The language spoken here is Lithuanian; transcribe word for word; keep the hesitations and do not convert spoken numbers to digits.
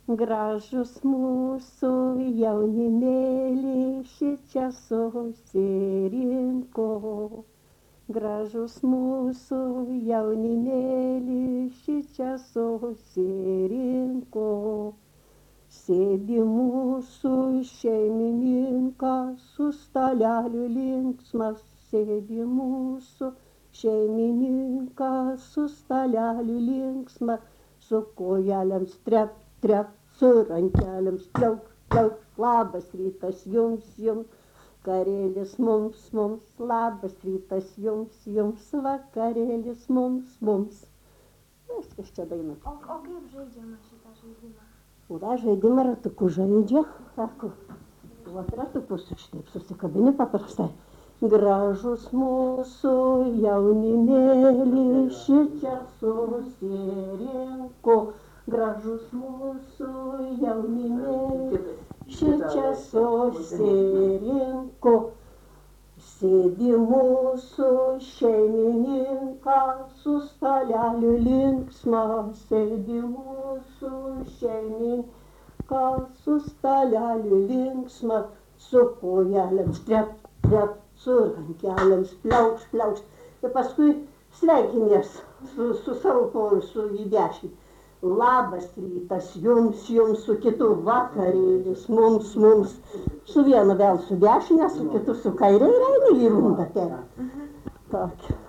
Gražus mūsų jaunimėlį šičia susirinko. Gražus mūsų jaunimėlį šičia susirinko. Sėdi mūsų šeimininkas su staleliu linksmas, sėdi mūsų šeimininkas su staleliu linksmas, su kojelėms trep, trep, su rankelėms pliauk, pliauk, labas rytas jums, jums, vakarėlis mums, mums, labas rytas jums, jums, vakarėlis mums, mums. Viskas čia daina. O, o kaip žaidžiama šitą žaidimą? Ura žaidimą ratuku žaidžia, sako, vat ratukus šitaip susikabini paprastai. Gražus mūsų jaunimėlį šičia susirinko. Gražus mūsų jaunimėlį šičia susirinko. Sėdi mūsų šeimininkas su staleliu linksmas, sėdi mūsų šeimininkas su staleliu linksmas, su kojelėms trep, trep, su rankelėms pliaukš, pliaukš. Ir paskui sveikinės su, su savo poilsiu į dešinį. Labas rytas jums, jums, su kitu vakarėlis, mums, mums. Su vienu vėl su dešinė, su kitu su kairė ir eini į rundą ten. Tokia.